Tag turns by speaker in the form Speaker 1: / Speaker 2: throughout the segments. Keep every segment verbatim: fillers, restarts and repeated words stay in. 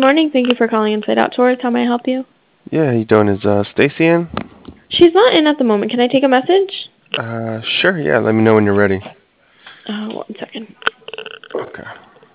Speaker 1: morning. Thank you for calling Inside Out Tours. How may I help you?
Speaker 2: Yeah, how you doing? Is uh, Stacy in?
Speaker 1: She's not in at the moment. Can I take a message?
Speaker 2: Uh, sure, yeah, let me know when you're ready.
Speaker 1: Uh, one second.
Speaker 2: Okay.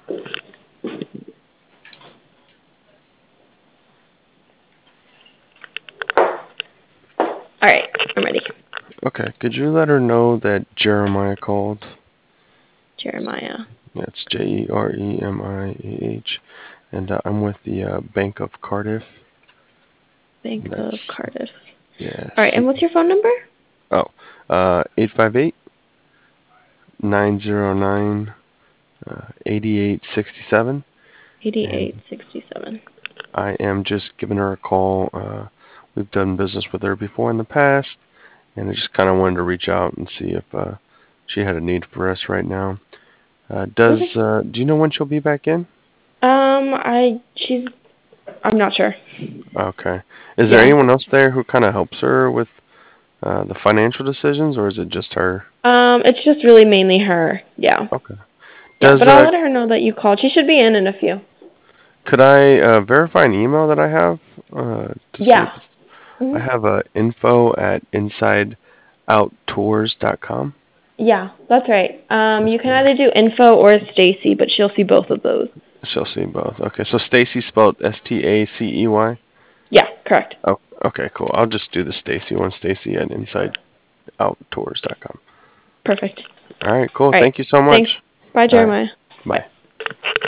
Speaker 1: All right, I'm ready.
Speaker 2: Okay, could you let her know that Jeremiah called?
Speaker 1: Jeremiah.
Speaker 2: Yeah, it's J E R E M I A H. And uh, I'm with the uh, Bank of Cardiff.
Speaker 1: Bank
Speaker 2: That's,
Speaker 1: of Cardiff.
Speaker 2: yeah.
Speaker 1: All right, and what's your phone number?
Speaker 2: Oh, uh, eight five eight, nine zero nine, eighty-eight sixty-seven.
Speaker 1: eighty-eight sixty-seven.
Speaker 2: I am just giving her a call. Uh, we've done business with her before in the past, and I just kind of wanted to reach out and see if uh, she had a need for us right now. Uh, does
Speaker 1: Okay.
Speaker 2: uh, do you know when she'll be back in?
Speaker 1: Um, I, she's, I'm not sure.
Speaker 2: Okay. Is there
Speaker 1: Yeah.
Speaker 2: anyone else there who kind of helps her with uh, the financial decisions, or is it just her?
Speaker 1: Um, it's just really mainly her. Yeah.
Speaker 2: Okay.
Speaker 1: Yeah,
Speaker 2: Does
Speaker 1: but I'll
Speaker 2: uh,
Speaker 1: let her know that you called. She should be in in a few.
Speaker 2: could I uh, verify an email that I have uh, to see if
Speaker 1: Yeah.
Speaker 2: it's, I
Speaker 1: Mm-hmm.
Speaker 2: have uh, info at inside out tours dot com.
Speaker 1: Yeah, that's right. Um, you can
Speaker 2: Okay.
Speaker 1: either do info or Stacy, but she'll see both of those.
Speaker 2: She'll see both. Okay, so Stacy spelled S T A C E Y.
Speaker 1: Yeah, correct.
Speaker 2: Oh, okay, cool. I'll just do the Stacy one. Stacy at inside out tours dot com.
Speaker 1: Perfect.
Speaker 2: All right, cool.
Speaker 1: All right.
Speaker 2: Thank you so much.
Speaker 1: Thanks. Bye,
Speaker 2: All right,
Speaker 1: Jeremiah.
Speaker 2: bye.
Speaker 1: Bye.